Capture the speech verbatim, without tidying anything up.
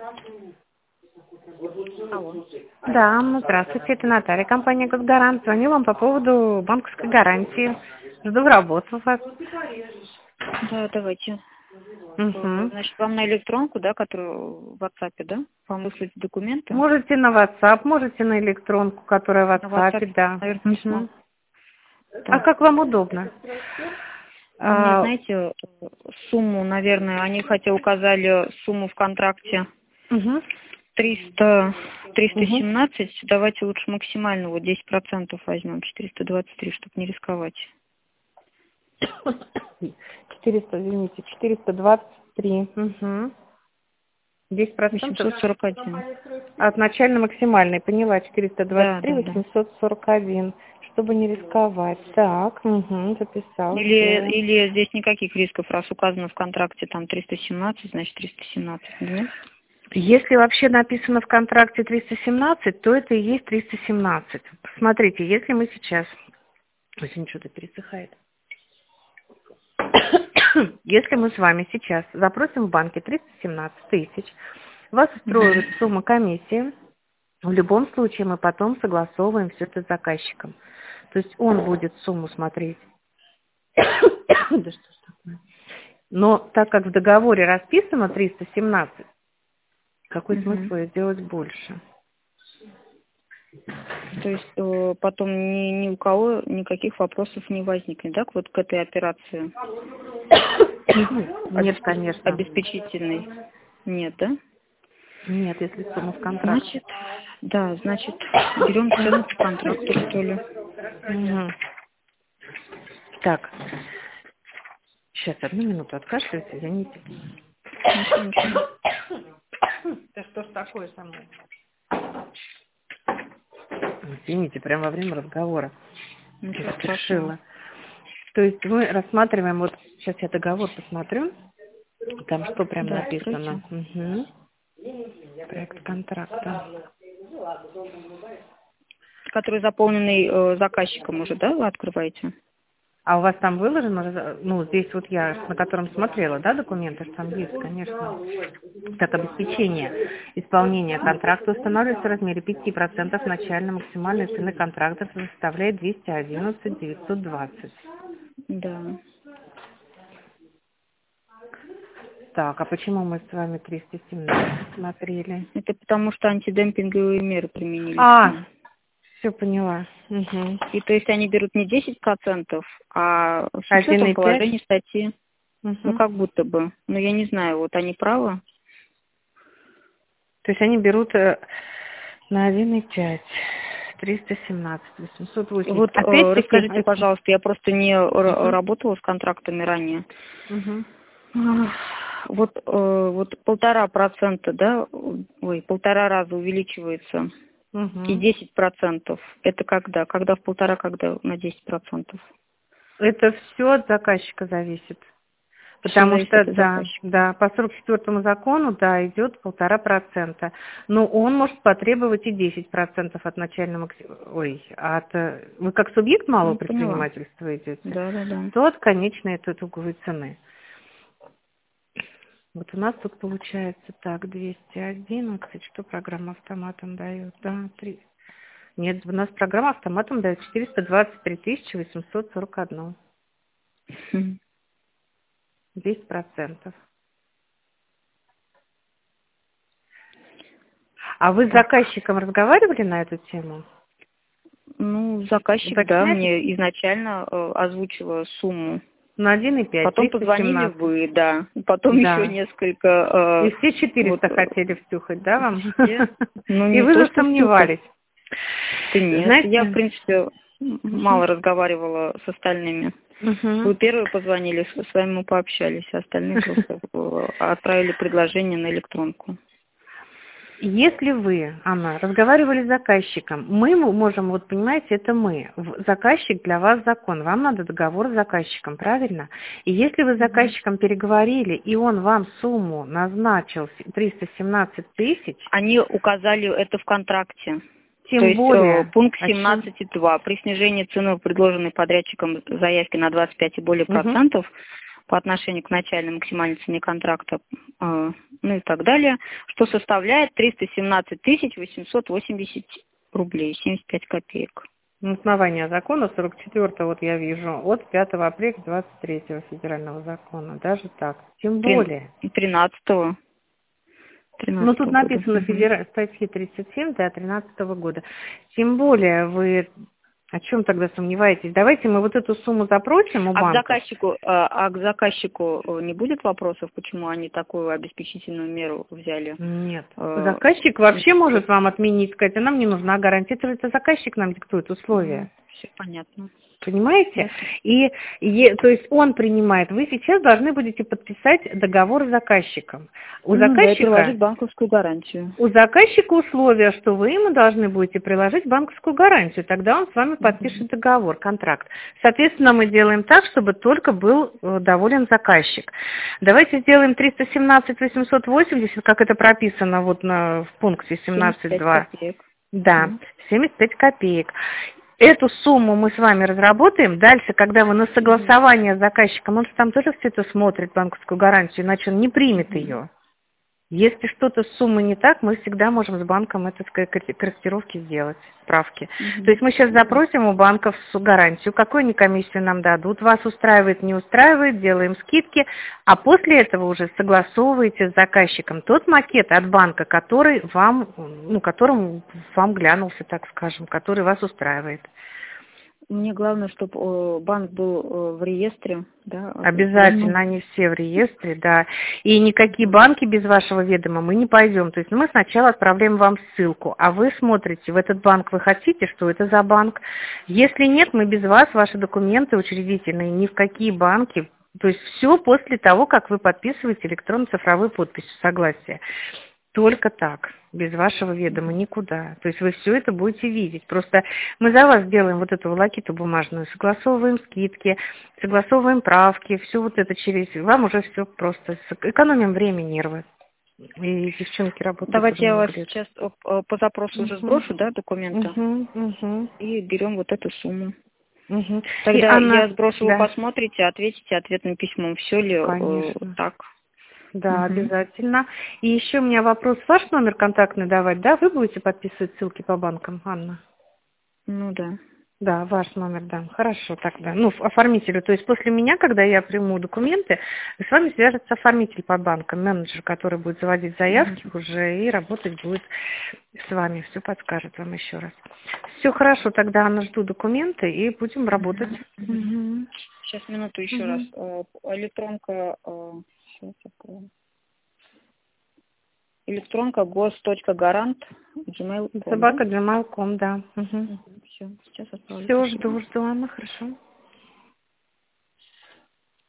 Алло. Да, ну, здравствуйте, это Наталья, компания «Как Гарант». Звоню вам по поводу банковской гарантии. Жду работу вас. Да, давайте. Угу. Значит, вам на электронку, да, которую в WhatsApp, да? Вам выслать документы? Можете на WhatsApp, можете на электронку, которая в На WhatsApp, WhatsApp, да. наверное, письмо. Угу. А Так. как вам удобно? У меня, А, знаете, сумму, наверное, они хотя указали сумму в контракте угу. триста, триста Угу. семнадцать. Давайте лучше максимально вот десять процентов возьмем, четыреста двадцать три, чтобы не рисковать. четыреста, извините, четыреста двадцать три. Угу. десять процентов восемьсот сорок один. от начально-максимальной, поняла, четыреста двадцать Да, три, да, да. восемьсот сорок один, чтобы не рисковать. Так, угу, записала. Или, или здесь никаких рисков, раз указано в контракте там триста семнадцать, значит триста семнадцать, нет? Если вообще написано в контракте триста семнадцать, то это и есть триста семнадцать. Смотрите, если мы сейчас... Очень что-то пересыхает. Если мы с вами сейчас запросим в банке триста семнадцать тысяч, вас устроит сумма комиссии, в любом случае мы потом согласовываем все это с заказчиком. То есть он будет сумму смотреть. Да что ж такое? Но так как в договоре расписано триста семнадцать, какой Угу. смысл ее делать больше? То есть э, потом ни, ни у кого никаких вопросов не возникнет, да, вот к этой операции? Нет, конечно. Обеспечительной? Нет, да? Нет, если сумма в контракте. Значит, да, значит, берем цену по контракту, что ли. Угу. Так, сейчас, одну минуту откашляюсь, извините. Ничего, ничего. Да что ж такое со мной? Извините, прямо во время разговора. Ничего Я страшного. решила. То есть мы рассматриваем, вот сейчас я договор посмотрю, там что прям Да, написано. откройте. Угу. Проект контракта. Который заполненный э, заказчиком уже, да, вы открываете? А у вас там выложено, ну, здесь вот я, на котором смотрела, да, документы, что там есть, конечно. Так, обеспечение исполнения контракта устанавливается в размере пяти процентов начально-максимальной цены контракта, составляет двести одиннадцать девятьсот двадцать. Да. Так, а почему мы с вами триста семнадцать смотрели? Это потому что антидемпинговые меры применились. А, все поняла. Угу. И то есть они берут не десять процентов, а с один учетом и положения пять? статьи. Угу. Ну, как будто бы. Но я не знаю, вот они правы. То есть они берут э, на один и пять. триста семнадцать, восемьсот восемьдесят. Вот э, Опять-таки, расскажите, это... пожалуйста, я просто не р- Угу. работала с контрактами ранее. Угу. Вот, э, вот полтора процента, да, ой, полтора раза увеличивается. Угу. И десять процентов. Это когда? Когда в полтора, когда на десять процентов? Это все от заказчика зависит. Все Потому зависит что, от да, заказчика. да, по сорок четвёртому закону, да, идет полтора процента. Но он может потребовать и десять процентов от начального, ой, от, э, вы как субъект малого Ну, поняла. предпринимательства идете, Да, да, да. то от конечной этой итоговой цены. Вот у нас тут получается так, двести одиннадцать, что программа автоматом дает, да, три. Нет, у нас программа автоматом дает четыреста двадцать три тысячи восемьсот сорок один. Хм. десять процентов. А вы с Так. заказчиком разговаривали на эту тему? Ну, заказчик, да, Уточняли? мне изначально э, озвучила сумму. На один и пять, Потом триста позвонили семнадцать. вы, да. Потом еще Да. несколько... э, И все четыреста вот, хотели втюхать, да, вам? все. Ну, И не вы то, что втюхать. засомневались. Да нет, я, в Знаете? принципе, мало разговаривала с остальными. Угу. Вы первые позвонили, с с вами мы пообщались, а остальные просто э, отправили предложение на электронку. Если вы, Анна, разговаривали с заказчиком, мы ему можем, вот понимаете, это мы. В- Заказчик для вас закон, вам надо договор с заказчиком, правильно? И если вы с заказчиком переговорили, и он вам сумму назначил триста семнадцать тысяч, Они указали это в контракте. тем То есть более... э, пункт о чем- семнадцать точка два. При снижении цены, предложенной подрядчиком заявки на двадцать пять и более Мгм. процентов, по отношению к начальной максимальной цене контракта, э, ну и так далее, что составляет триста семнадцать тысяч восемьсот восемьдесят рублей семьдесят пять копеек. На основании закона сорок четвёртого, вот я вижу, от пятого апреля двадцать третьего федерального закона. Даже так. Тем более. тринадцатого. Ну, тут написано федера... статьи тридцать семь до тринадцатого года. Тем более вы о чем тогда сомневаетесь? Давайте мы вот эту сумму запросим у банка. А к заказчику, а к заказчику не будет вопросов, почему они такую обеспечительную меру взяли? Нет. Заказчик вообще может вам отменить, сказать, а нам не нужна гарантия. Это заказчик нам диктует условия. Все понятно. Понимаете? И, и то есть он принимает. Вы сейчас должны будете подписать договор с заказчиком. У ну, заказчика да, приложить банковскую гарантию. У заказчика условия, что вы ему должны будете приложить банковскую гарантию. Тогда он с вами подпишет договор, контракт. Соответственно, мы делаем так, чтобы только был доволен заказчик. Давайте сделаем триста семнадцать восемьсот восемьдесят, как это прописано вот на, в пункте семнадцать два. Да, семьдесят пять копеек. Эту сумму мы с вами разработаем. Дальше, когда вы на согласование с заказчиком, он же там тоже все это смотрит, банковскую гарантию, иначе он не примет ее. Если что-то с суммой не так, мы всегда можем с банком это корректировки сделать, справки. Mm-hmm. То есть мы сейчас запросим у банков гарантию, какую они комиссию нам дадут, вас устраивает, не устраивает, делаем скидки, а после этого уже согласовываете с заказчиком тот макет от банка, который вам, ну, которым вам глянулся, так скажем, который вас устраивает. Мне главное, чтобы банк был в реестре. Да, обязательно, они все в реестре, да. И никакие банки без вашего ведома мы не пойдем. То есть мы сначала отправляем вам ссылку, а вы смотрите, в этот банк вы хотите, что это за банк. Если нет, мы без вас, ваши документы учредительные, ни в какие банки. То есть все после того, как вы подписываете электронно-цифровую подпись согласия. Только так, без вашего ведома, никуда. То есть вы все это будете видеть. Просто мы за вас делаем вот эту волокиту бумажную, согласовываем скидки, согласовываем правки, все вот это через... Вам уже все просто... Экономим время, нервы. И девчонки работают. Давайте я вас лет. сейчас по запросу uh-huh. уже сброшу, да, документы, uh-huh. Uh-huh. и берем вот эту сумму. Uh-huh. Тогда Анна... я сброшу, да. вы посмотрите, ответите ответным письмом, все ли Конечно. так. Да, угу. обязательно. И еще у меня вопрос. Ваш номер контактный давать, да? Вы будете подписывать ссылки по банкам, Анна? Ну да. Да, ваш номер, да. Хорошо, тогда. Ну, оформителю. То есть после меня, когда я приму документы, с вами свяжется оформитель по банкам, менеджер, который будет заводить заявки угу. уже и работать будет с вами. Все подскажет вам еще раз. Все хорошо, тогда, Анна, жду документы и будем работать. Угу. Сейчас, минуту еще угу. раз. Электронка... Электронка гос.гарант собака джимейл точка ком, да. Угу. Все, сейчас отправлю. Все, жду, жду, Анна, хорошо.